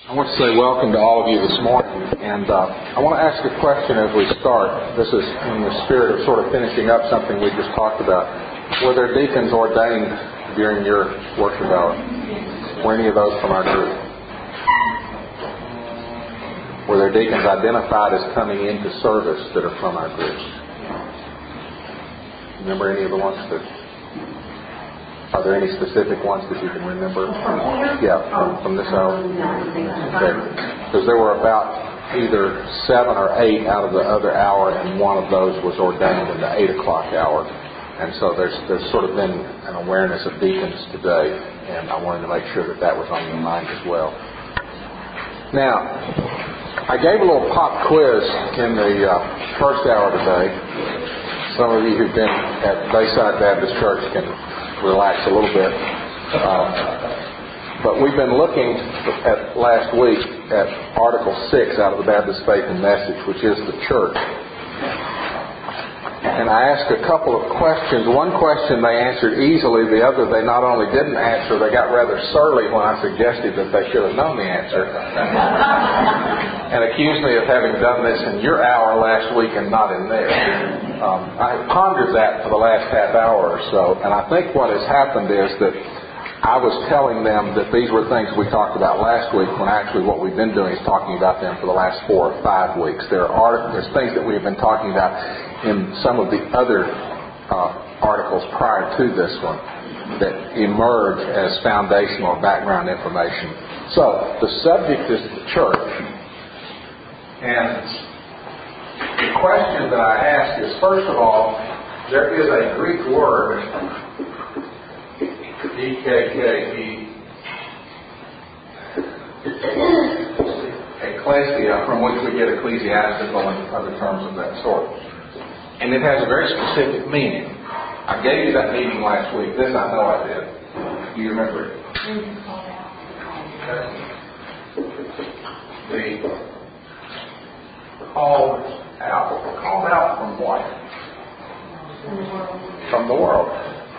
I want to say welcome to all of you this morning, and I want to ask a question as we start. This is in the spirit of sort of finishing up something we just talked about. Were there deacons ordained during your worship hour? Were any of those from our group? Were there deacons identified as coming into service that are from our group? Remember any of the ones that... Are there any specific ones that you can remember? Yeah, from this hour? Okay. Because there were about either 7 or 8 out of the other hour, and one of those was ordained in the 8 o'clock hour. And so there's sort of been an awareness of deacons today, and I wanted to make sure that was on your mind as well. Now, I gave a little pop quiz in the first hour today. Some of you who've been at Bayside Baptist Church can relax a little bit. But we've been looking at last week at Article 6 out of the Baptist Faith and Message, which is the church. And I asked a couple of questions. One question they answered easily. The other they not only didn't answer, they got rather surly when I suggested that they should have known the answer. And accused me of having done this in your hour last week and not in theirs. I pondered that for the last half hour or so, and I think what has happened is that I was telling them that these were things we talked about last week, when actually what we've been doing is talking about them for the last 4 or 5 weeks. There's things that we've been talking about in some of the other articles prior to this one that emerge as foundational background information. So, the subject is the church. And the question that I ask is, first of all, there is a Greek word, EKKE, ecclesia, from which we get ecclesiastical and other terms of that sort. And it has a very specific meaning. I gave you that meaning last week. This I know I did. Do you remember it? Okay. Called out. Called out from what? From the world.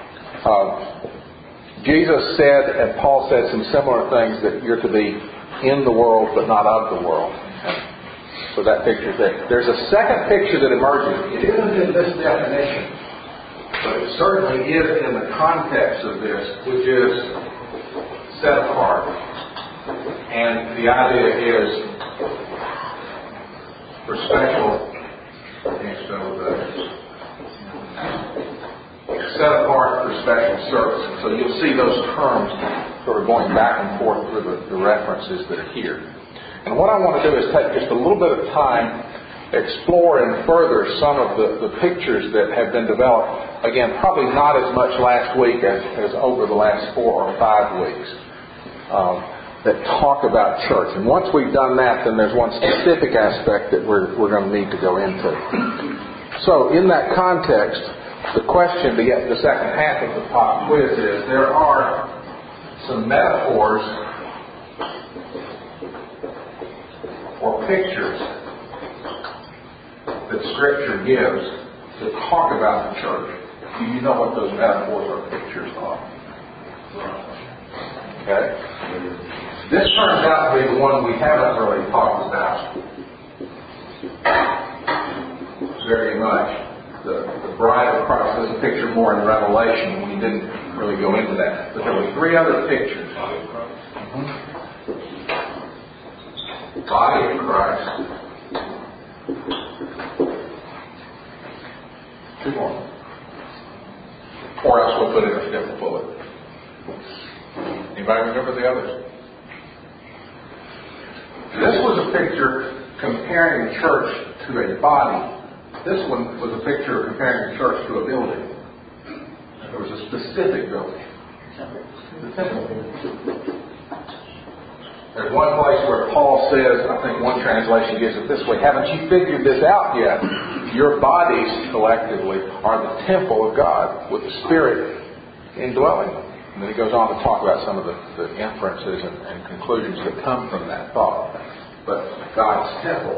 Jesus said, and Paul said some similar things, that you're to be in the world but not of the world. So that picture's there. There's a second picture that emerges. It isn't in this definition, but it certainly is in the context of this, which is set apart. And the idea is for special, set apart for special service. So you'll see those terms sort of going back and forth through the references that are here. And what I want to do is take just a little bit of time, explore and further some of the pictures that have been developed. Again, probably not as much last week as over the last 4 or 5 weeks. That talk about church. And once we've done that, then there's one specific aspect that we're going to need to go into. So, in that context, the question to get the second half of the pop quiz is, there are some metaphors or pictures that Scripture gives to talk about the church. Do you know what those metaphors or pictures are? Okay? This turns out to be the one we haven't really talked about very much. The bride of Christ. There's a picture more in Revelation. We didn't really go into that. But there were 3 other pictures. Body of Christ. 2 more. Or else we'll put in a different bullet. Anybody remember the others? This was a picture comparing the church to a body. This one was a picture comparing the church to a building. There was a specific building. The temple. There's one place where Paul says, I think one translation gives it this way, haven't you figured this out yet? Your bodies collectively are the temple of God with the Spirit indwelling them. And then he goes on to talk about some of the inferences and conclusions that come from that thought. But God's temple.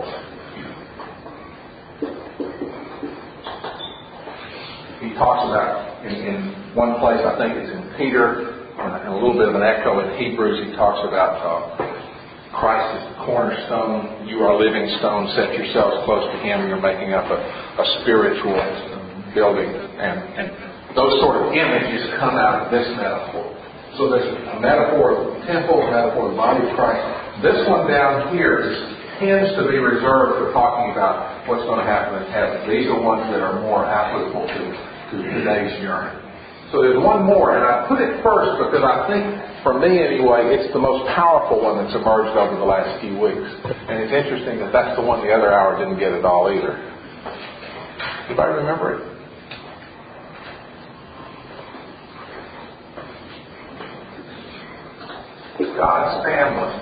He talks about, in one place, I think it's in Peter, and a little bit of an echo in Hebrews, he talks about Christ is the cornerstone. You are living stones. Set yourselves close to Him. You're making up a spiritual building. And those sort of images come out of this metaphor. So there's a metaphor of the temple, a metaphor of the body of Christ. This one down here tends to be reserved for talking about what's going to happen in heaven. These are ones that are more applicable to today's journey. So there's one more, and I put it first because I think, for me anyway, it's the most powerful one that's emerged over the last few weeks. And it's interesting that that's the one the other hour didn't get at all either. Anybody remember it? God's family.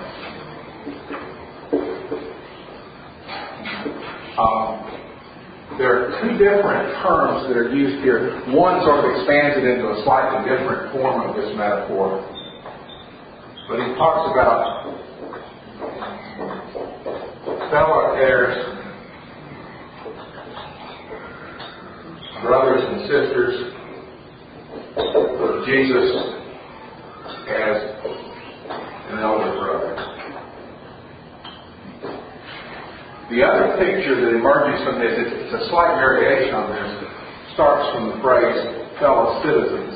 There are two different terms that are used here. One sort of expands it into a slightly different form of this metaphor. But he talks about fellow heirs, brothers and sisters of Jesus as an elder brother. The other picture that emerges from this, it's a slight variation on this, starts from the phrase fellow citizens.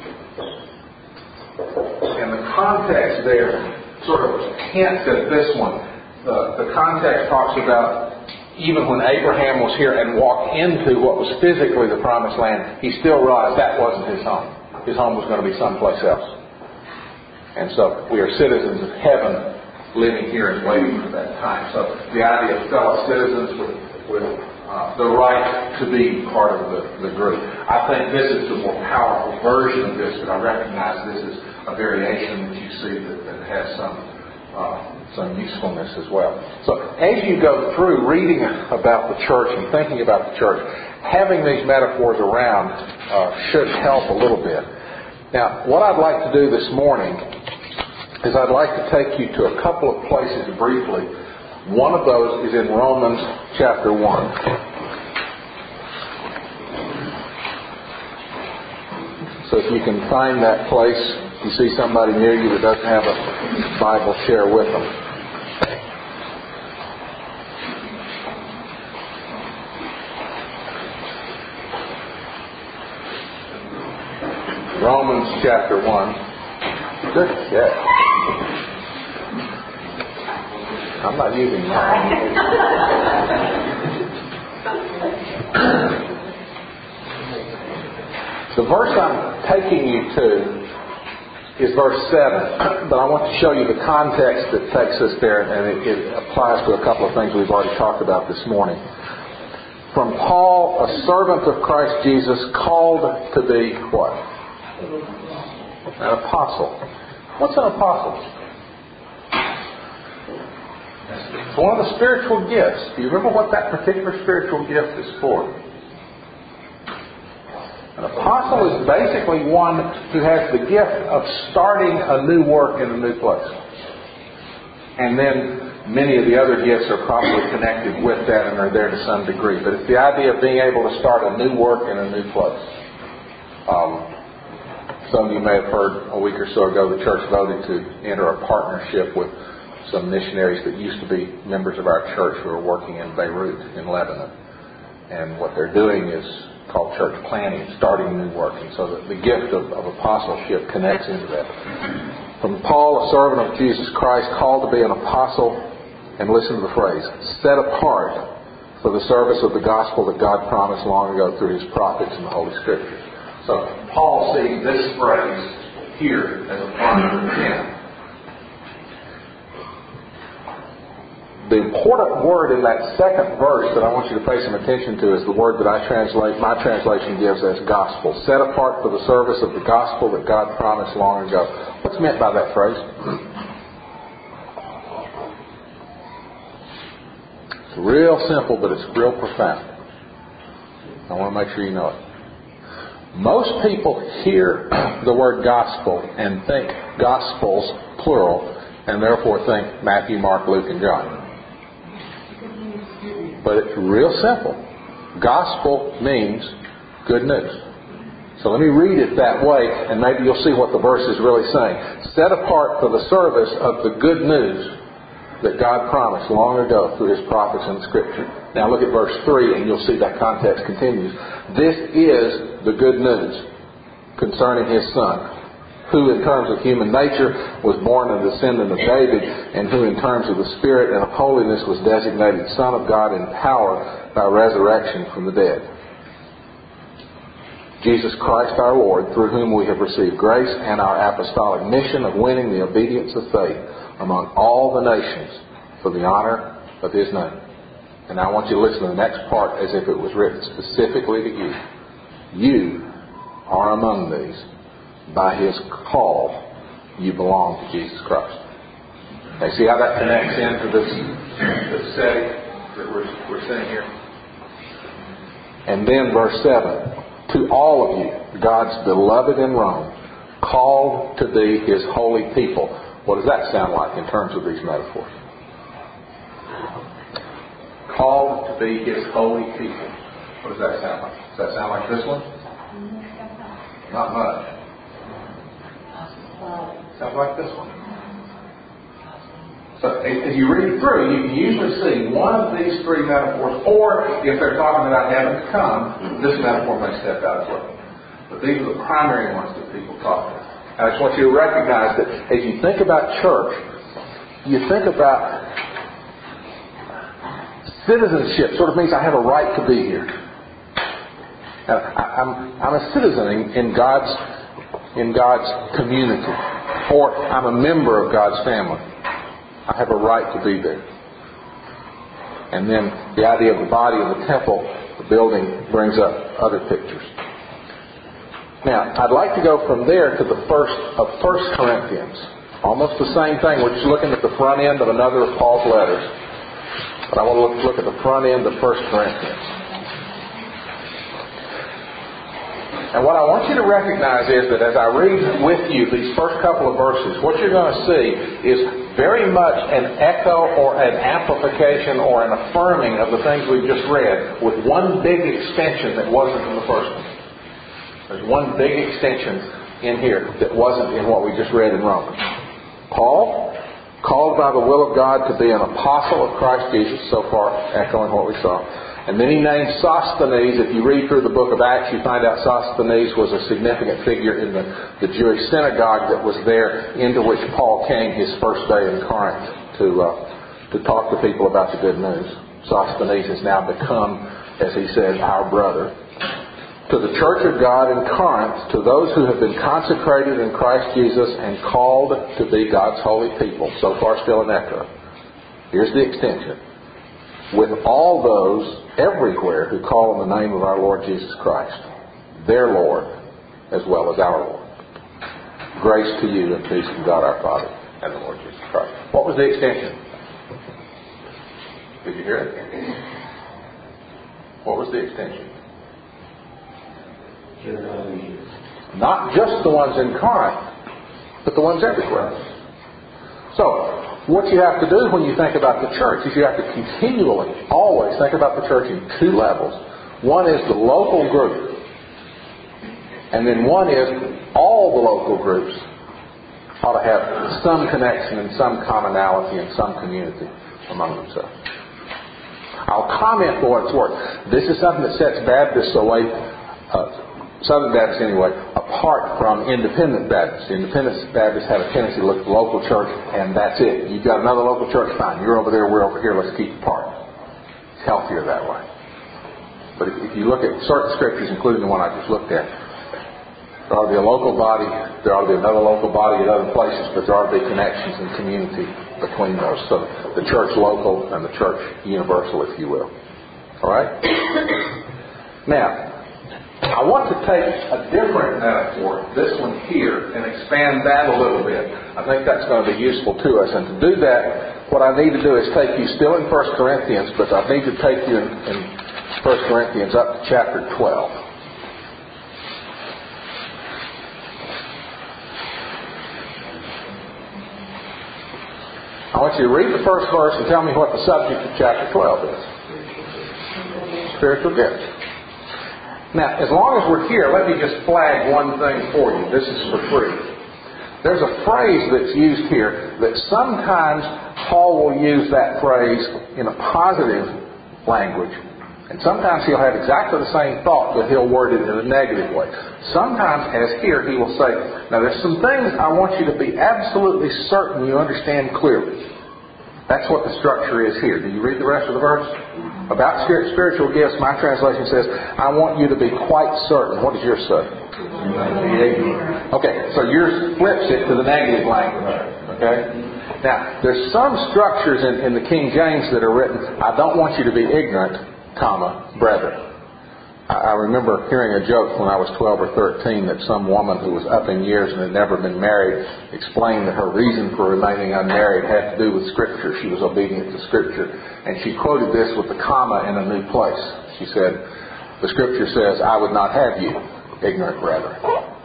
And the context there sort of hints at this one. The context talks about even when Abraham was here and walked into what was physically the promised land, he still realized that wasn't his home. His home was going to be someplace else. And so we are citizens of heaven, living here and waiting for that time. So the idea of fellow citizens with the right to be part of the group. I think this is the more powerful version of this, but I recognize this is a variation that you see that has some usefulness as well. So as you go through reading about the church and thinking about the church, having these metaphors around should help a little bit. Now, what I'd like to do this morning is I'd like to take you to a couple of places briefly. One of those is in Romans chapter 1. So if you can find that place, you see somebody near you that doesn't have a Bible, share with them. Romans chapter 1. Good catch. I'm not using mine. The verse I'm taking you to is verse 7, but I want to show you the context that takes us there, and it applies to a couple of things we've already talked about this morning. From Paul, a servant of Christ Jesus, called to be what? An apostle. What's an apostle? It's one of the spiritual gifts. Do you remember what that particular spiritual gift is for? An apostle is basically one who has the gift of starting a new work in a new place. And then many of the other gifts are probably connected with that and are there to some degree. But it's the idea of being able to start a new work in a new place. Some of you may have heard a week or so ago the church voted to enter a partnership with some missionaries that used to be members of our church who are working in Beirut in Lebanon. And what they're doing is called church planting, starting new work. And so the gift of apostleship connects into that. From Paul, a servant of Jesus Christ, called to be an apostle, and listen to the phrase, set apart for the service of the gospel that God promised long ago through His prophets in the Holy Scriptures. So Paul sees this phrase here as a part of him. The important word in that second verse that I want you to pay some attention to is the word that my translation gives as gospel. Set apart for the service of the gospel that God promised long ago. What's meant by that phrase? It's real simple, but it's real profound. I want to make sure you know it. Most people hear the word gospel and think gospels, plural, and therefore think Matthew, Mark, Luke, and John. But it's real simple. Gospel means good news. So let me read it that way, and maybe you'll see what the verse is really saying. Set apart for the service of the good news that God promised long ago through His prophets in the Scripture. Now look at verse 3 and you'll see that context continues. This is the good news concerning His Son, who in terms of human nature was born a descendant of David, and who in terms of the Spirit and of holiness was designated Son of God in power by resurrection from the dead. Jesus Christ our Lord, through whom we have received grace and our apostolic mission of winning the obedience of faith among all the nations for the honor of His name. And I want you to listen to the next part as if it was written specifically to you. You are among these. By His call, you belong to Jesus Christ. Now, see how that connects into this setting that we're seeing here? And then verse 7. To all of you, God's beloved in Rome, called to be His holy people. What does that sound like in terms of these metaphors? Called to be His holy people. What does that sound like? Does that sound like this one? Not much. Sounds like this one. So as you read through, you can usually see one of these three metaphors, or if they're talking about heaven to come, this metaphor may step out as well. But these are the primary ones that people talk about. I just want you to recognize that as you think about church, you think about citizenship. Sort of means I have a right to be here. I'm a citizen in God's community, or I'm a member of God's family. I have a right to be there. And then the idea of the body of the temple, the building, brings up other pictures. Now, I'd like to go from there to the first of 1 Corinthians. Almost the same thing. We're just looking at the front end of another of Paul's letters. But I want to look at the front end of 1 Corinthians. And what I want you to recognize is that as I read with you these first couple of verses, what you're going to see is very much an echo or an amplification or an affirming of the things we've just read, with one big extension that wasn't in the first one. There's one big extension in here that wasn't in what we just read in Romans. Paul, called by the will of God to be an apostle of Christ Jesus, so far echoing what we saw. And then he named Sosthenes. If you read through the book of Acts, you find out Sosthenes was a significant figure in the Jewish synagogue that was there, into which Paul came his first day in Corinth to talk to people about the good news. Sosthenes has now become, as he said, our brother. To the church of God in Corinth, to those who have been consecrated in Christ Jesus and called to be God's holy people. So far still an echo. Here's the extension. With all those everywhere who call on the name of our Lord Jesus Christ, their Lord as well as our Lord. Grace to you and peace from God our Father and the Lord Jesus Christ. What was the extension? Did you hear it? What was the extension? Not just the ones in Corinth, but the ones everywhere. So, what you have to do when you think about the church is you have to continually, always think about the church in two levels. One is the local group. And then one is all the local groups ought to have some connection and some commonality and some community among themselves. I'll comment for what it's worth. This is something that sets Baptists away, Southern Baptists anyway, apart from Independent Baptists. Independent Baptists have a tendency to look at the local church and that's it. You've got another local church, fine. You're over there, we're over here, let's keep apart. It's healthier that way. But if you look at certain scriptures, including the one I just looked at, there ought to be a local body, there ought to be another local body at other places, but there ought to be connections and community between those. So the church local and the church universal, if you will. Alright? Now, I want to take a different metaphor, this one here, and expand that a little bit. I think that's going to be useful to us. And to do that, what I need to do is take you still in 1 Corinthians, but I need to take you in 1 Corinthians up to chapter 12. I want you to read the first verse and tell me what the subject of chapter 12 is. Spiritual gifts. Now, as long as we're here, let me just flag one thing for you. This is for free. There's a phrase that's used here that sometimes Paul will use that phrase in a positive language. And sometimes he'll have exactly the same thought, but he'll word it in a negative way. Sometimes, as here, he will say, now there's some things I want you to be absolutely certain you understand clearly. That's what the structure is here. Do you read the rest of the verse? About spiritual gifts, my translation says, I want you to be quite certain. What does yours say? Okay, so yours flips it to the negative language. Okay? Now, there's some structures in the King James that are written, I don't want you to be ignorant, brethren. I remember hearing a joke when I was 12 or 13 that some woman who was up in years and had never been married explained that her reason for remaining unmarried had to do with Scripture. She was obedient to Scripture. And she quoted this with the comma in a new place. She said, the Scripture says, I would not have you, ignorant brethren.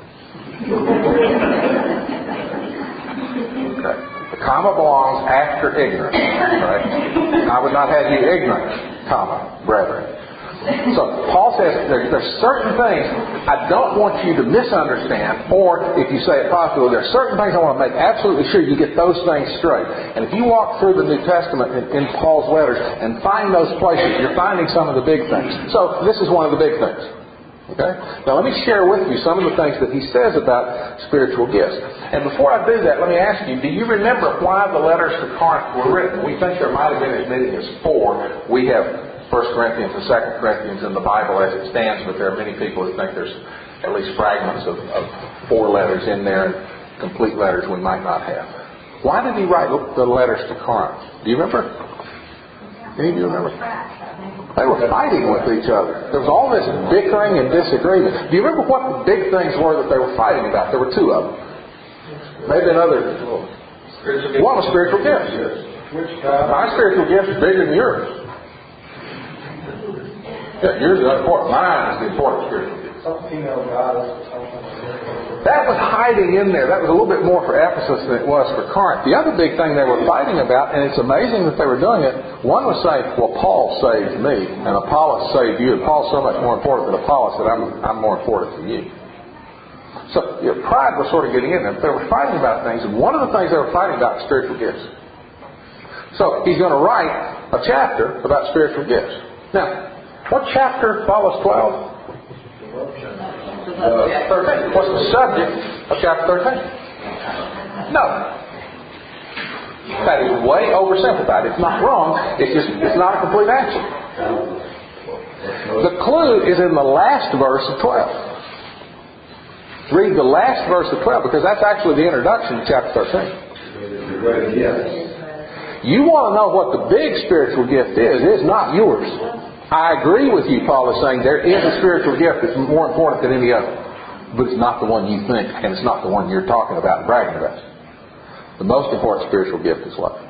Okay. The comma belongs after ignorant. Right? I would not have you ignorant, brethren. So Paul says there's certain things I don't want you to misunderstand, or if you say it positively, there are certain things I want to make absolutely sure you get those things straight. And if you walk through the New Testament in Paul's letters and find those places, you're finding some of the big things. So this is one of the big things. Okay? Now let me share with you some of the things that he says about spiritual gifts. And before I do that, let me ask you, do you remember why the letters to Corinth were written? We think there might have been as many as 4. We have 1 Corinthians and 2 Corinthians in the Bible as it stands, but there are many people who think there's at least fragments of 4 letters in there and complete letters we might not have. Why did he write the letters to Corinth? Do you remember? Any of you remember? They were fighting with each other. There was all this bickering and disagreement. Do you remember what the big things were that they were fighting about? There were 2 of them. Maybe another. One was spiritual gifts. My spiritual gift is bigger than yours. Yeah, yours is important. Mine is the important spiritual gift. That was hiding in there. That was a little bit more for Ephesus than it was for Corinth. The other big thing they were fighting about, and it's amazing that they were doing it, one was saying, well, Paul saved me, and Apollos saved you. And Paul's so much more important than Apollos that I'm more important than you. So pride was sort of getting in there. They were fighting about things, and one of the things they were fighting about was spiritual gifts. So he's going to write a chapter about spiritual gifts. Now, what chapter follows 12? 13. What's the subject of chapter 13? No. That is way oversimplified. It's not wrong. It's not a complete answer. The clue is in the last verse of 12. Read the last verse of 12 because that's actually the introduction to chapter 13. You want to know what the big spiritual gift is. It's not yours. I agree with you, Paul is saying there is a spiritual gift that's more important than any other. But it's not the one you think, and it's not the one you're talking about and bragging about. The most important spiritual gift is love.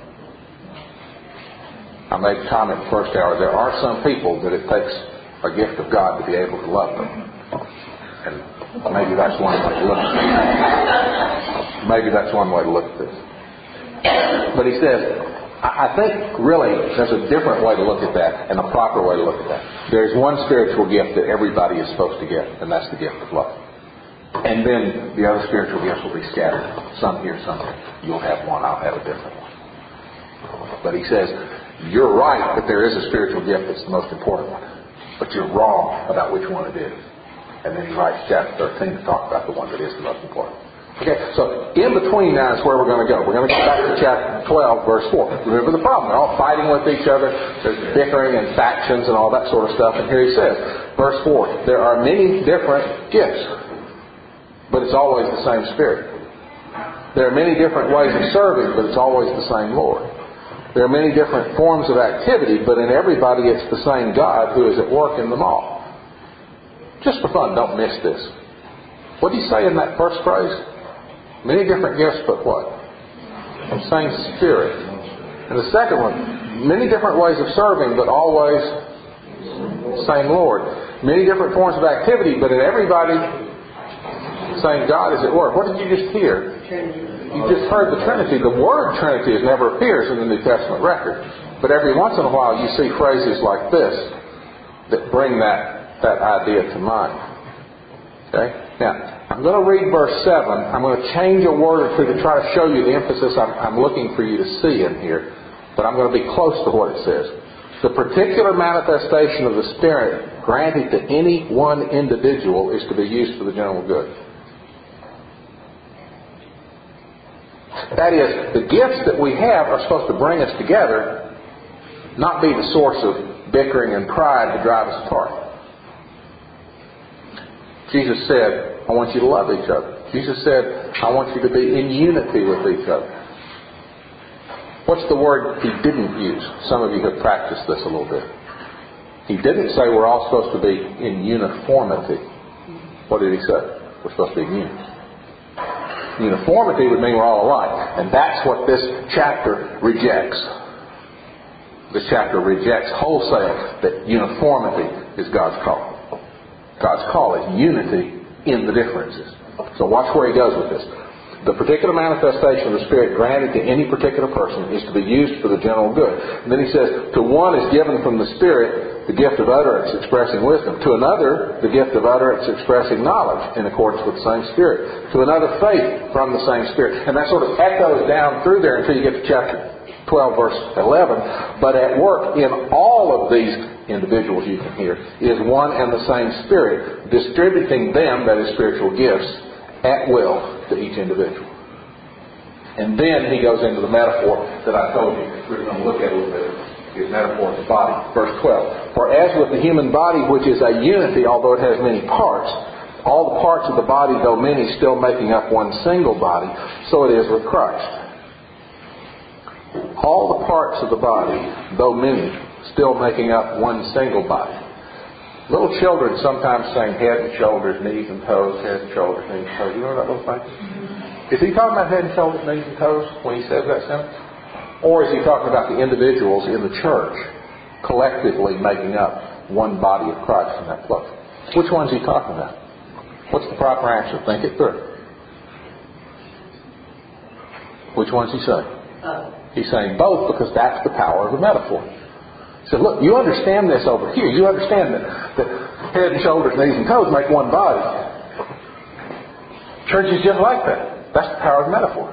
I made a comment in the first hour. There are some people that it takes a gift of God to be able to love them. And maybe that's one way to look at this. Maybe that's one way to look at this. But he says, I think really there's a different way to look at that and a proper way to look at that. There's one spiritual gift that everybody is supposed to get, and that's the gift of love. And then the other spiritual gifts will be scattered. Some here, some there. You'll have one, I'll have a different one. But he says, you're right that there is a spiritual gift that's the most important one. But you're wrong about which one it is. And then he writes chapter 13 to talk about the one that is the most important. Okay, so in between now is where we're going to go. We're going to get back to chapter 12, verse 4. Remember the problem. They're all fighting with each other. There's bickering and factions and all that sort of stuff. And here he says, verse 4, there are many different gifts, but it's always the same Spirit. There are many different ways of serving, but it's always the same Lord. There are many different forms of activity, but in everybody it's the same God who is at work in them all. Just for fun, don't miss this. What do you say in that first phrase? Many different gifts, but what? The same Spirit. And the second one, many different ways of serving, but always same Lord. Many different forms of activity, but in everybody, same God is at work. What did you just hear? You just heard the Trinity. The word Trinity never appears in the New Testament record. But every once in a while you see phrases like this that bring that idea to mind. Okay? Now, I'm going to read verse 7. I'm going to change a word or two to try to show you the emphasis I'm looking for you to see in here. but I'm going to be close to what it says. The particular manifestation of the Spirit granted to any one individual is to be used for the general good. That is, the gifts that we have are supposed to bring us together, not be the source of bickering and pride to drive us apart. Jesus said, I want you to love each other. Jesus said, I want you to be in unity with each other. What's the word He didn't use? Some of you have practiced this a little bit. He didn't say we're all supposed to be in uniformity. What did He say? We're supposed to be in unity. Uniformity would mean we're all alike. And that's what this chapter rejects. This chapter rejects wholesale that uniformity is God's call. God's call is unity in the differences. So watch where he goes with this. The particular manifestation of the Spirit granted to any particular person is to be used for the general good. And then he says, to one is given from the Spirit the gift of utterance expressing wisdom. To another, the gift of utterance expressing knowledge in accordance with the same Spirit. To another, faith from the same Spirit. And that sort of echoes down through there until you get to chapter 12, verse 11. But at work in all of these individuals, you can hear, is one and the same Spirit, distributing them, that is spiritual gifts, at will to each individual. And then he goes into the metaphor that I told you we're going to look at a little bit. His metaphor of the body. Verse 12. For as with the human body, which is a unity, although it has many parts, all the parts of the body, though many, still making up one single body, so it is with Christ. All the parts of the body, though many, still making up one single body. Little children sometimes sing head and shoulders, knees and toes, head and shoulders, knees and toes. You know that little thing? Is he talking about head and shoulders, knees and toes when he says that sentence? Or is he talking about the individuals in the church collectively making up one body of Christ in that place? Which one is he talking about? What's the proper answer? Think it through. Which one is he saying? He's saying both because that's the power of the metaphor. He said, look, you understand this over here. You understand that head and shoulders, knees and toes make one body. Church is just like that. That's the power of the metaphor.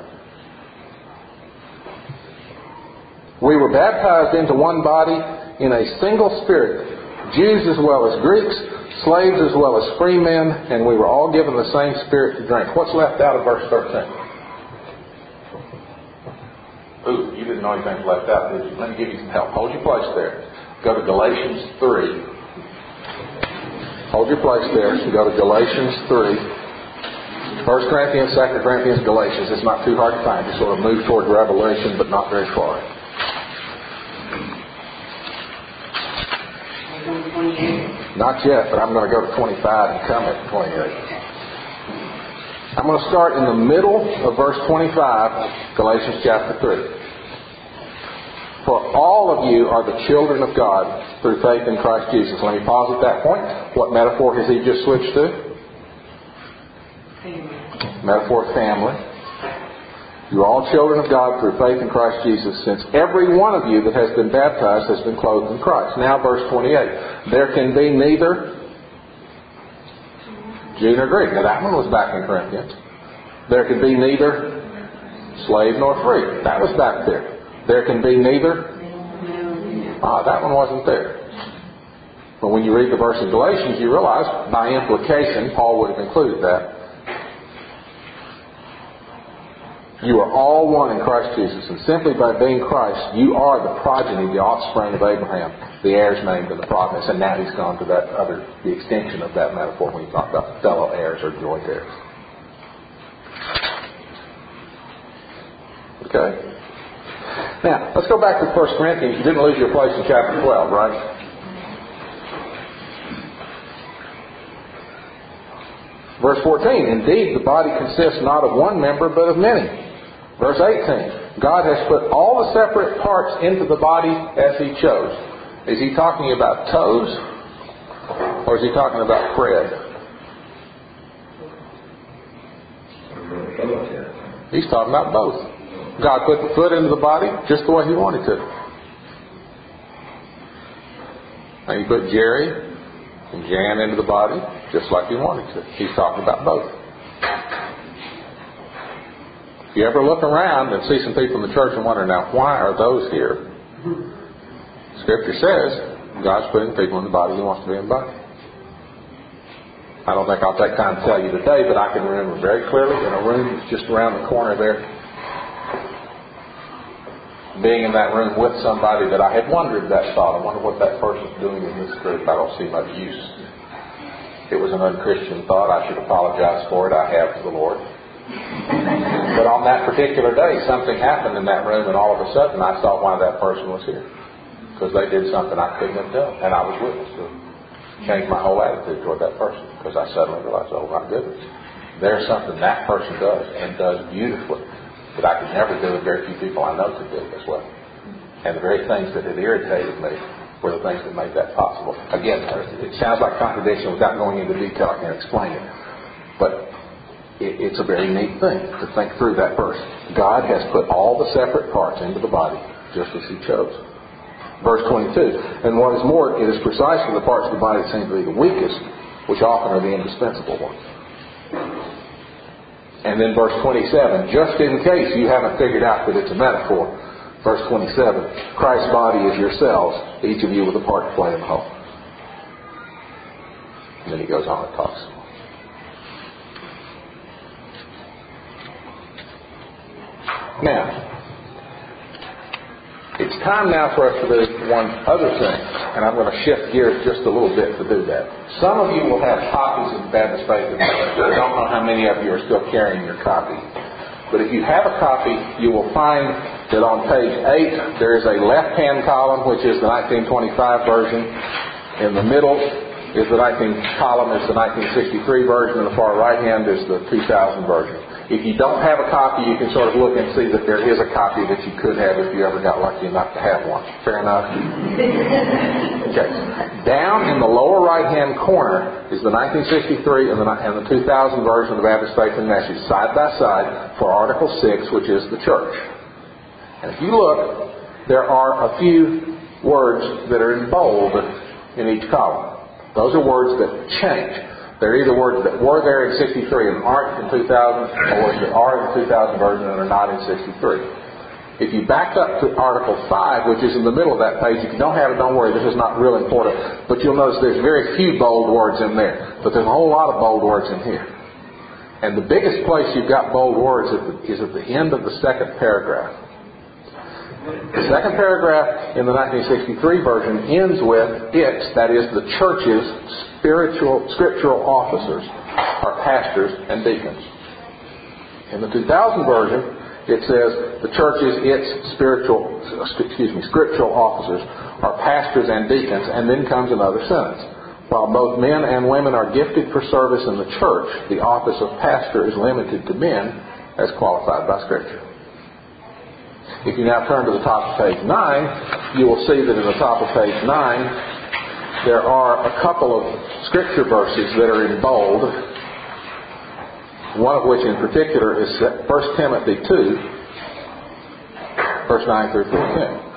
We were baptized into one body in a single Spirit, Jews as well as Greeks, slaves as well as free men, and we were all given the same Spirit to drink. What's left out of verse 13? Ooh, you didn't know anything was left out, did you? Let me give you some help. Hold your place there. Go to Galatians 3. Hold your place there. Go to Galatians 3. 1 Corinthians, 2 Corinthians, Galatians. It's not too hard to find. You sort of move toward Revelation, but not very far. 28. Not yet, but I'm going to go to 25 and come at 28. I'm going to start in the middle of verse 25, Galatians chapter 3. For all of you are the children of God through faith in Christ Jesus. Let me pause at that point. What metaphor has he just switched to? Metaphor of family. You are all children of God through faith in Christ Jesus, since every one of you that has been baptized has been clothed in Christ. Now verse 28. There can be neither Jew nor Greek. Now that one was back in Corinthians. There can be neither slave nor free. That was back there. There can be neither. That one wasn't there. But when you read the verse in Galatians, you realize by implication Paul would have included that. You are all one in Christ Jesus, and simply by being Christ, you are the progeny, the offspring of Abraham, the heirs named in the promise. And now he's gone to that the extension of that metaphor when he talked about fellow heirs or joint heirs. Okay? Now, let's go back to 1 Corinthians. You didn't lose your place in chapter 12, right? Verse 14, indeed, the body consists not of one member, but of many. Verse 18, God has put all the separate parts into the body as He chose. Is He talking about toes? Or is He talking about Fred? He's talking about both. God put the foot into the body just the way He wanted to. And He put Jerry and Jan into the body just like He wanted to. He's talking about both. You ever look around and see some people in the church and wonder, now, why are those here? Scripture says God's putting people in the body He wants to be in the body. I don't think I'll take time to tell you today, but I can remember very clearly in a room that's just around the corner there, being in that room with somebody that I had wondered that thought. I wonder what that person's doing in this group. I don't see much use. It was an unchristian thought. I should apologize for it. I have to the Lord. But on that particular day, something happened in that room, and all of a sudden I saw why that person was here. Because they did something I couldn't have done, and I was witness to it. Changed my whole attitude toward that person, because I suddenly realized, oh my goodness, there's something that person does, and does beautifully, that I could never do, and very few people I know could do as well. And the very things that had irritated me were the things that made that possible. Again, it sounds like contradiction. Without going into detail, I can't explain it. But it's a very neat thing to think through that verse. God has put all the separate parts into the body just as He chose. Verse 22. And what is more, it is precisely the parts of the body that seem to be the weakest, which often are the indispensable ones. And then verse 27. Just in case you haven't figured out that it's a metaphor, verse 27. Christ's body is yourselves, each of you with a part to play in the whole. And then he goes on and talks. Now, it's time now for us to do one other thing, and I'm going to shift gears just a little bit to do that. Some of you will have copies of the Baptist Faith and Message. I don't know how many of you are still carrying your copy. But if you have a copy, you will find that on page 8 there is a left-hand column, which is the 1925 version. In the middle is the 1963 version, and the far right hand is the 2000 version. If you don't have a copy, you can sort of look and see that there is a copy that you could have if you ever got lucky enough to have one. Fair enough? Okay. Down in the lower right-hand corner is the 1963 and the 2000 version of the Baptist Faith and Message, side by side, for Article 6, which is the church. And if you look, there are a few words that are in bold in each column. Those are words that change. They're either words that were there in 63 and aren't in 2000, or words that are in the 2000 version and are not in 63. If you back up to Article 5, which is in the middle of that page, if you don't have it, don't worry, this is not real important. But you'll notice there's very few bold words in there. But there's a whole lot of bold words in here. And the biggest place you've got bold words is at the end of the second paragraph. The second paragraph in the 1963 version ends with its, that is, the church's scriptural officers are pastors and deacons. In the 2000 version, it says the church's scriptural officers are pastors and deacons, and then comes another sentence. While both men and women are gifted for service in the church, the office of pastor is limited to men as qualified by Scripture. If you now turn to the top of page 9, you will see that in the top of page 9 there are a couple of Scripture verses that are in bold, one of which in particular is 1 Timothy 2, verse 9 through 15.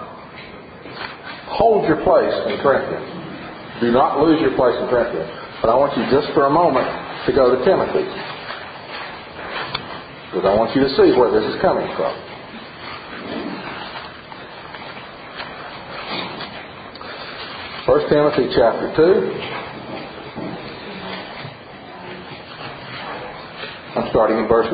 Hold your place in Corinthians. Do not lose your place in Corinthians. But I want you just for a moment to go to Timothy, because I want you to see where this is coming from. 1 Timothy chapter 2. I'm starting in verse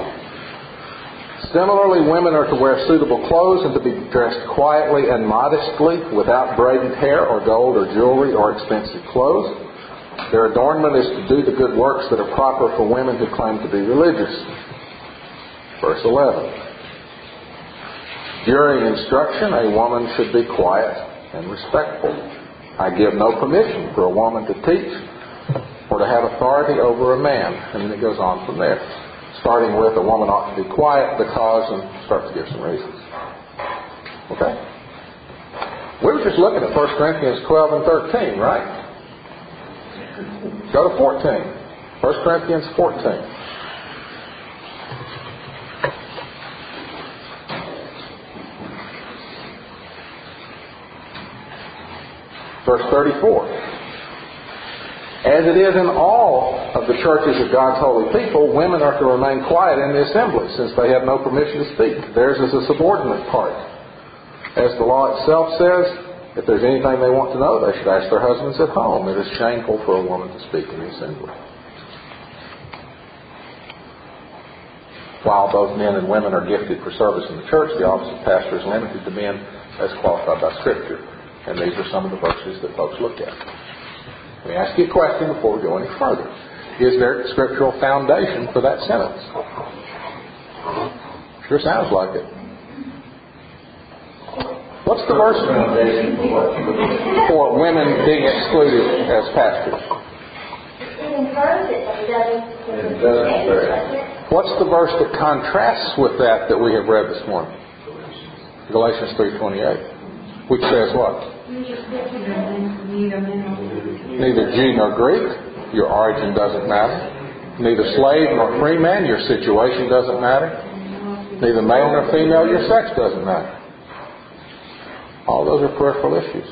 9. Similarly, women are to wear suitable clothes and to be dressed quietly and modestly, without braided hair or gold or jewelry or expensive clothes. Their adornment is to do the good works that are proper for women who claim to be religious. Verse 11. During instruction, a woman should be quiet and respectful. I give no permission for a woman to teach or to have authority over a man. And then it goes on from there. Starting with a woman ought to be quiet because, and starts to give some reasons. Okay? We were just looking at 1 Corinthians 12 and 13, right? Go to 14. 1 Corinthians 14. Verse 34. As it is in all of the churches of God's holy people, women are to remain quiet in the assembly, since they have no permission to speak. Theirs is a subordinate part. As the law itself says, if there's anything they want to know, they should ask their husbands at home. It is shameful for a woman to speak in the assembly. While both men and women are gifted for service in the church, the office of pastor is limited to men as qualified by Scripture. And these are some of the verses that folks look at. Let me ask you a question before we go any further. Is there scriptural foundation for that sentence? Sure sounds like it. What's the verse for women being excluded as pastors? What's the verse that contrasts with that we have read this morning? Galatians 3:28, which says what? Neither Jew nor Greek, your origin doesn't matter. Neither slave nor free man, your situation doesn't matter. Neither male nor female, your sex doesn't matter. All those are peripheral issues.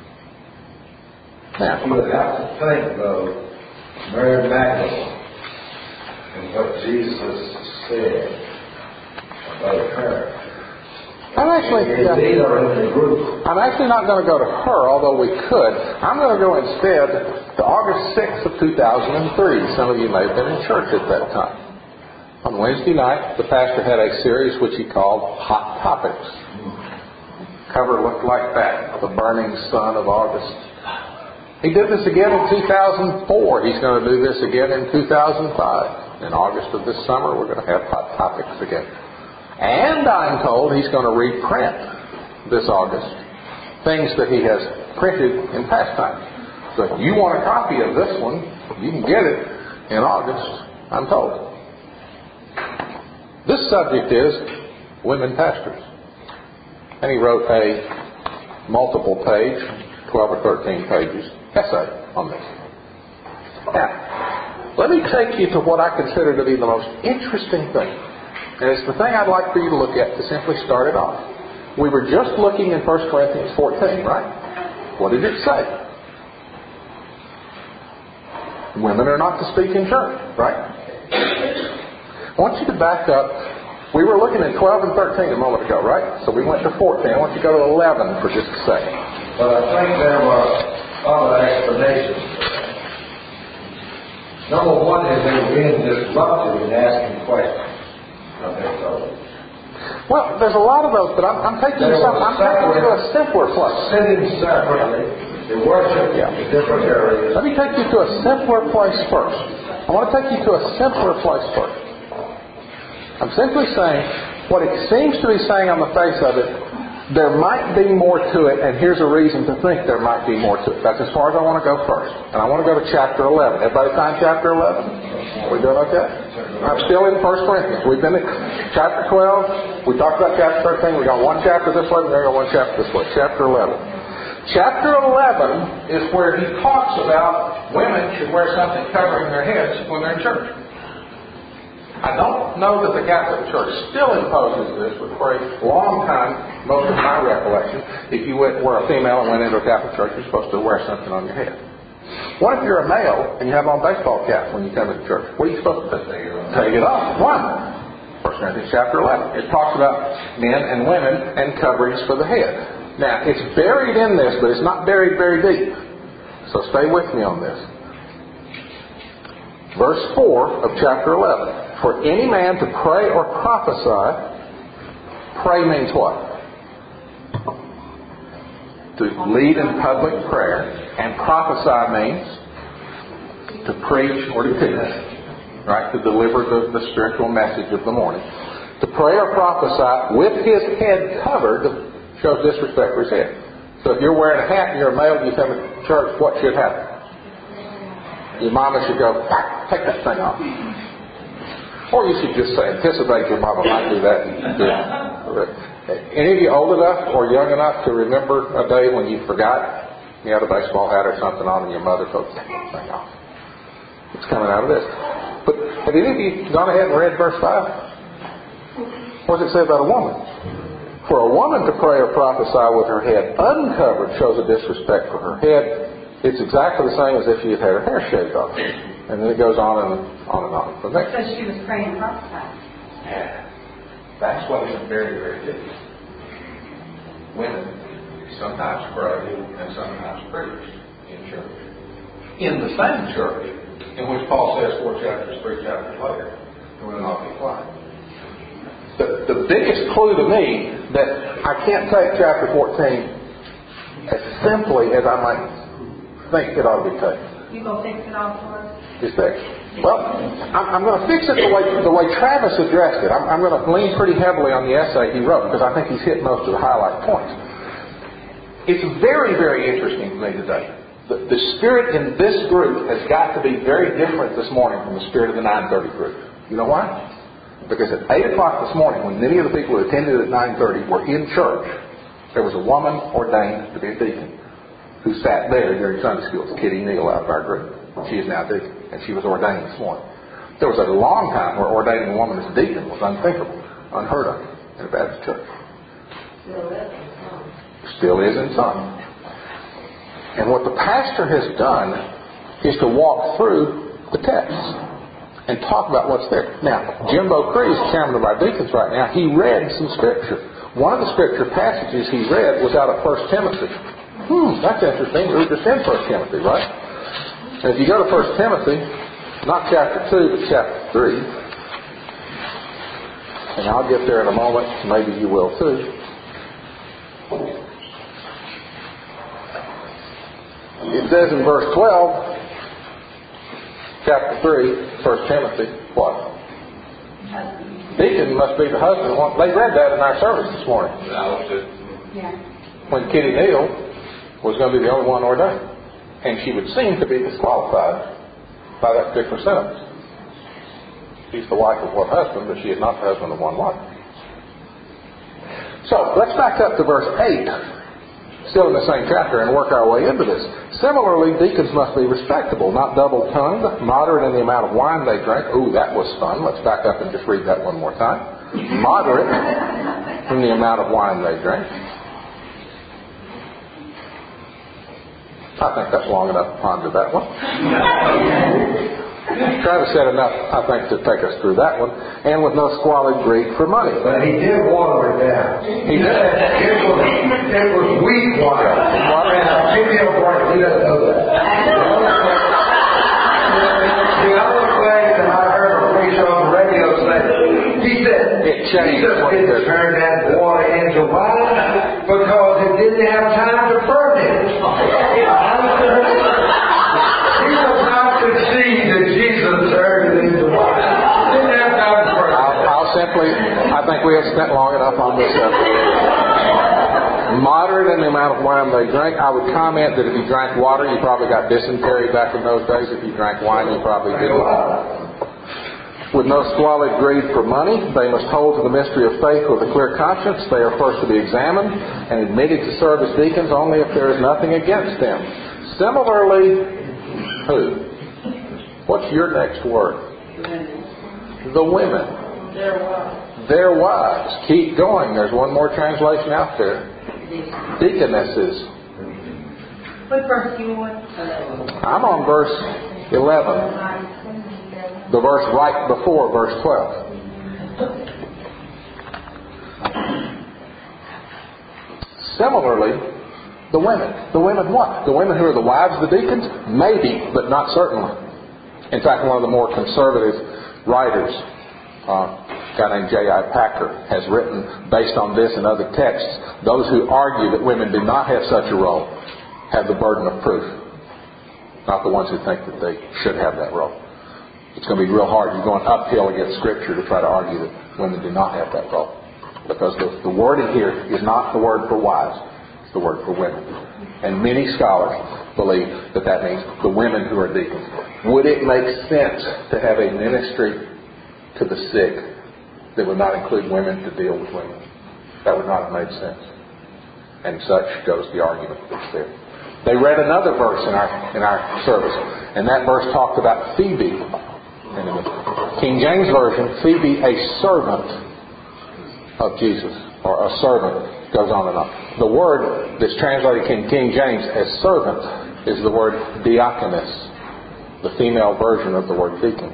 Now, you would have to think, though, Mary Magdalene and what Jesus said about her. I'm actually not going to go to her, although we could. I'm going to go instead to August 6th of 2003. Some of you may have been in church at that time. On Wednesday night, the pastor had a series which he called Hot Topics. Cover looked like that, the burning sun of August. He did this again in 2004. He's going to do this again in 2005. In August of this summer, we're going to have Hot Topics again. And I'm told he's going to reprint this August things that he has printed in past times. So if you want a copy of this one, you can get it in August, I'm told. This subject is women pastors. And he wrote a multiple page, 12 or 13 pages, essay on this. Now, let me take you to what I consider to be the most interesting thing. And it's the thing I'd like for you to look at to simply start it off. We were just looking in 1 Corinthians 14, right? What did it say? Women are not to speak in church, right? I want you to back up. We were looking at 12 and 13 a moment ago, right? So we went to 14. I want you to go to 11 for just a second. But I think there were other explanations. Number one is they were being disruptive in asking questions. Well, there's a lot of those, but I'm taking you to a simpler place. Sitting separately, they worship in different areas. Let me take you to a simpler place first. I want to take you to a simpler place first. I'm simply saying what it seems to be saying on the face of it. There might be more to it, and here's a reason to think there might be more to it. That's as far as I want to go first. And I want to go to chapter 11. Everybody find chapter 11? Are we doing okay? I'm still in 1 Corinthians. We've been in chapter 12. We talked about chapter 13. We got one chapter this way, and we got one chapter this way. Chapter 11. Chapter 11 is where he talks about women should wear something covering their heads when they're in church. I don't know that the Catholic Church still imposes this, but for a long time, most of my recollection, if you were a female and went into a Catholic church, you're supposed to wear something on your head. What if you're a male and you have on a baseball cap when you come to church? What are you supposed to do? Take it off. Why? 1 Corinthians chapter 11. It talks about men and women and coverings for the head. Now, it's buried in this, but it's not buried very deep. So stay with me on this. Verse 4 of chapter 11. For any man to pray or prophesy, pray means what? To lead in public prayer. And prophesy means to preach or to teach. Right? To deliver the spiritual message of the morning. To pray or prophesy with his head covered shows disrespect for his head. So if you're wearing a hat and you're a male and you come to church, what should happen? Your mama should go, take that thing off. Or you should just say, anticipate your mama might do that. Any of you old enough or young enough to remember a day when you forgot you had a baseball hat or something on and your mother told you, take that thing off? It's coming out of this. But have any of you gone ahead and read verse 5? What does it say about a woman? For a woman to pray or prophesy with her head uncovered shows a disrespect for her head. It's exactly the same as if you had her hair shaved off. And then it goes on and on and on. So she was praying and prophesying. Yeah. That's what is very, very different. Women sometimes pray and sometimes preach in church. In the same church in which Paul says 4 chapters, 3 chapters later, the women ought to be quiet. The biggest clue to me that I can't take chapter 14 as simply as I might think it ought to be taken. You gonna fix it all for us? Is that? Well, I'm going to fix it the way Travis addressed it. I'm going to lean pretty heavily on the essay he wrote because I think he's hit most of the highlight points. It's very, very interesting to me today. The spirit in this group has got to be very different this morning from the spirit of the 9:30 group. You know why? Because at 8 o'clock this morning, when many of the people who attended at 9:30 were in church, there was a woman ordained to be a deacon who sat there during Sunday school. It's Kitty Neal out of our group. She is now deacon, and she was ordained this morning. There was a long time where ordaining a woman as a deacon was unthinkable, unheard of in a Baptist church. Still is in some. And what the pastor has done is to walk through the text and talk about what's there. Now, Jimbo Crease, chairman of our deacons right now, he read some scripture. One of the scripture passages he read was out of 1 Timothy. That's interesting. We were just in 1 Timothy, right? And if you go to 1 Timothy, not chapter 2, but chapter 3, and I'll get there in a moment, maybe you will too. It says in verse 12, chapter 3, 1 Timothy, what? Deacon must be the husband. They read that in our service this morning. Yeah. When Kitty Neal was going to be the only one ordained. And she would seem to be disqualified by that particular sentence. She's the wife of one husband, but she is not the husband of one wife. So, let's back up to verse 8, still in the same chapter, and work our way into this. Similarly, deacons must be respectable, not double-tongued, moderate in the amount of wine they drink. Ooh, that was fun. Let's back up and just read that one more time. Moderate in the amount of wine they drink. I think that's long enough to ponder that one. Travis said enough, I think, to take us through that one. And with no squalid greed for money. But he did water it down. He did. It was weak water. Give me a break. He doesn't know that. The other thing that I heard a preacher on the radio say, he said, Jesus didn't turn that water into wine because it didn't have time to ferment. He was not to see that Jesus turned it into wine. It didn't have time to ferment. I think we have spent long enough on this subject. Moderate in the amount of wine they drink. I would comment that if you drank water, you probably got dysentery back in those days. If you drank wine, you probably didn't. With no squalid greed for money, they must hold to the mystery of faith with a clear conscience. They are first to be examined and admitted to serve as deacons only if there is nothing against them. Similarly, who? What's your next word? The women. Their wives. Keep going. There's one more translation out there. Deaconesses. What verse do you want? I'm on verse 11. The verse right before verse 12. Similarly, the women. The women what? The women who are the wives of the deacons? Maybe, but not certainly. In fact, one of the more conservative writers, a guy named J.I. Packer, has written, based on this and other texts, those who argue that women do not have such a role have the burden of proof, not the ones who think that they should have that role. It's going to be real hard. You're going uphill against Scripture to try to argue that women do not have that role. Because the wording here is not the word for wives. It's the word for women. And many scholars believe that that means the women who are deacons. Would it make sense to have a ministry to the sick that would not include women to deal with women? That would not have made sense. And such goes the argument that's there. They read another verse in our service. And that verse talked about Phoebe. In the King James Version, Phoebe, a servant of Jesus, or a servant, goes on and on. The word that's translated in King James as servant is the word diaconus, the female version of the word deacon.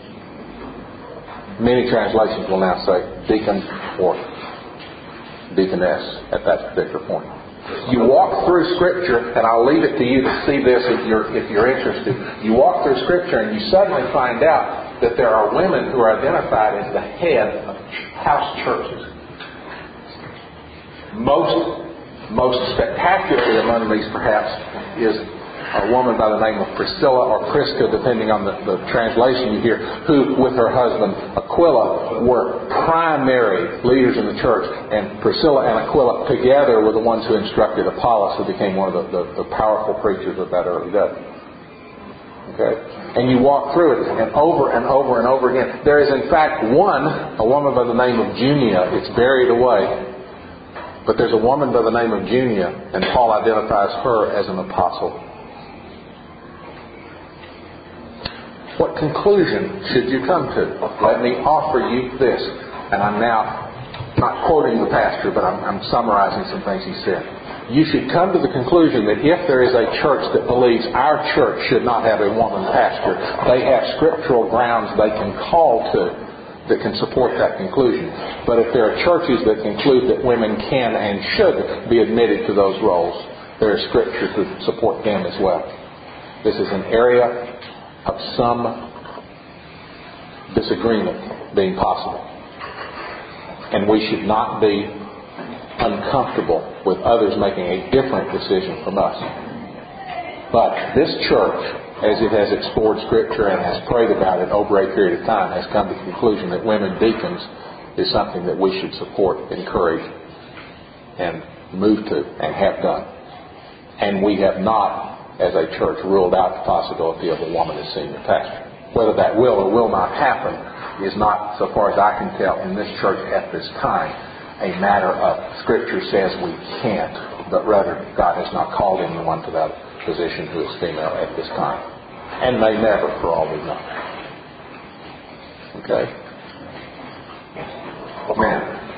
Many translations will now say deacon or deaconess at that particular point. You walk through Scripture, and I'll leave it to you to see this if you're interested. You walk through Scripture and you suddenly find out that there are women who are identified as the head of house churches. Most spectacularly among these, perhaps, is a woman by the name of Priscilla or Prisca, depending on the translation you hear, who, with her husband Aquila, were primary leaders in the church. And Priscilla and Aquila together were the ones who instructed Apollos, who became one of the powerful preachers of that early day. Okay? And you walk through it, and over and over and over again. There is, in fact, a woman by the name of Junia. It's buried away. But there's a woman by the name of Junia, and Paul identifies her as an apostle. What conclusion should you come to? Let me offer you this. And I'm now not quoting the pastor, but I'm summarizing some things he said. You should come to the conclusion that if there is a church that believes our church should not have a woman pastor, they have scriptural grounds they can call to that can support that conclusion. But if there are churches that conclude that women can and should be admitted to those roles, there is scripture to support them as well. This is an area of some disagreement being possible. And we should not be uncomfortable with others making a different decision from us. But this church, as it has explored Scripture and has prayed about it over a period of time, has come to the conclusion that women deacons is something that we should support, encourage, and move to, and have done. And we have not, as a church, ruled out the possibility of a woman as senior pastor. Whether that will or will not happen is not, so far as I can tell, in this church at this time, a matter of Scripture says we can't, but rather God has not called anyone to that position who is female at this time. And may never, for all we know. Okay? Man.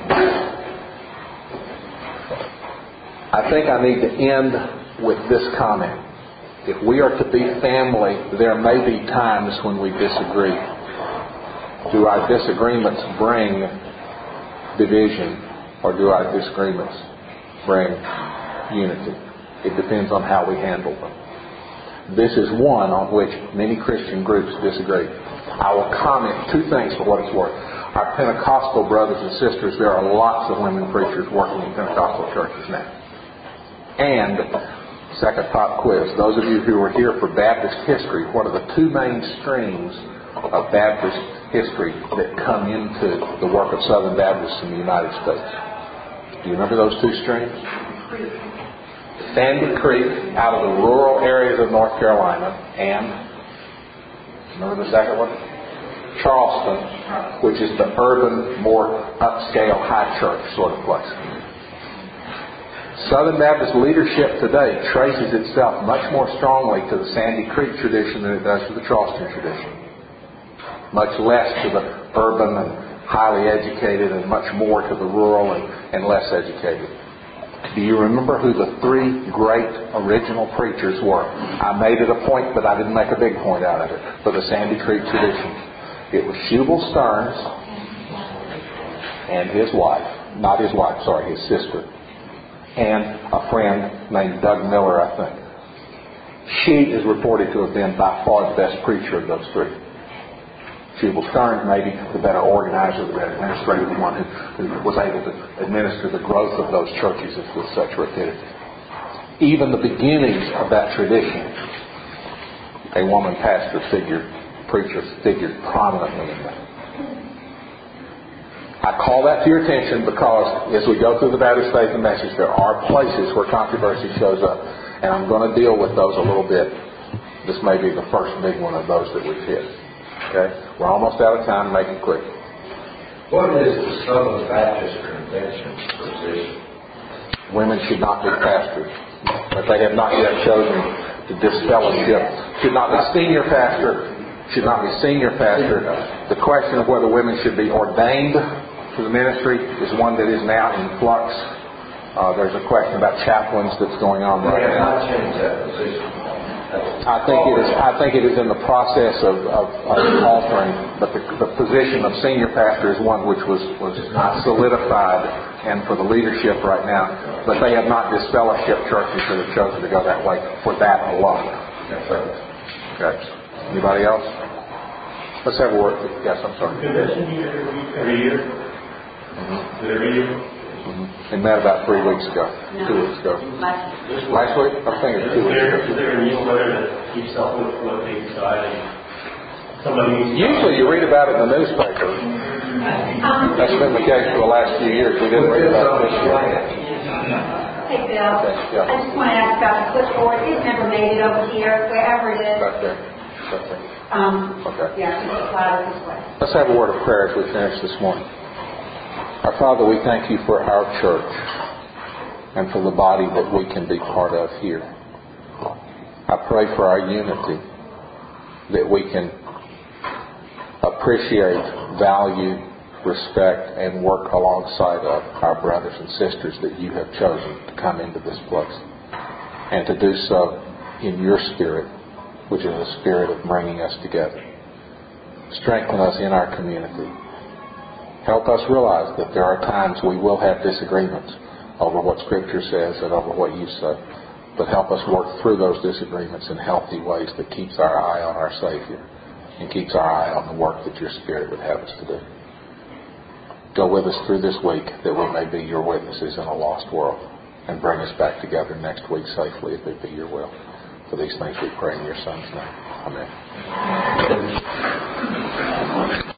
I think I need to end with this comment. If we are to be family, there may be times when we disagree. Do our disagreements bring division, or do our disagreements bring unity? It depends on how we handle them. This is one on which many Christian groups disagree. I will comment two things for what it's worth. Our Pentecostal brothers and sisters, there are lots of women preachers working in Pentecostal churches now. And second pop quiz. Those of you who were here for Baptist history, what are the two main streams of Baptist history that come into the work of Southern Baptists in the United States? Do you remember those two streams? Sandy Creek, out of the rural areas of North Carolina, and remember the second one? Charleston, which is the urban, more upscale, high church sort of place. Southern Baptist leadership today traces itself much more strongly to the Sandy Creek tradition than it does to the Charleston tradition. Much less to the urban and highly educated, and much more to the rural and less educated. Do you remember who the three great original preachers were? I made it a point, but I didn't make a big point out of it, for the Sandy Creek tradition. It was Shubal Stearns and his sister, and a friend named Doug Miller, I think. She is reported to have been by far the best preacher of those three. Shubal Stearns, maybe the better organizer, the better administrator, the one who was able to administer the growth of those churches with such rapidity. Even the beginnings of that tradition, a woman preacher figured prominently in that. I call that to your attention because as we go through the Baptist Faith and Message, there are places where controversy shows up. And I'm going to deal with those a little bit. This may be the first big one of those that we've hit. Okay? We're almost out of time. Make it quick. What is the Southern Baptist Convention's position? Women should not be pastors. But they have not yet chosen to disfellowship. Should not be senior pastor. Should not be senior pastor. The question of whether women should be ordained to the ministry is one that is now in flux. There's a question about chaplains that's going on right now. They have not changed that position. I think it is in the process of altering, but the position of senior pastor is one which was not solidified and for the leadership right now. But they have not disfellowshipped churches that have chosen to go that way for that alone. Okay. Anybody else? Let's have a word. Yes, I'm sorry. Convention every year? Mm-hmm. Every year? Mm-hmm. We met about 3 weeks ago. No. 2 weeks ago. Last week? I think it was 2 weeks ago. Is there a newsletter that keeps up with what they decide? Usually you read about it in the newspaper. That's been the case for the last few years. We didn't read about it this year. Hey, Bill. Okay, yeah. I just want to ask about the clipboard. It's never made it over here, wherever it is. Okay. Yeah, it's louder this way. Let's have a word of prayer as we finish this morning. Our Father, we thank you for our church and for the body that we can be part of here. I pray for our unity, that we can appreciate, value, respect, and work alongside of our brothers and sisters that you have chosen to come into this place, and to do so in your spirit, which is a spirit of bringing us together. Strengthen us in our community. Help us realize that there are times we will have disagreements over what Scripture says and over what you say. But help us work through those disagreements in healthy ways that keeps our eye on our Savior and keeps our eye on the work that your Spirit would have us to do. Go with us through this week that we may be your witnesses in a lost world, and bring us back together next week safely if it be your will. For these things we pray in your Son's name. Amen.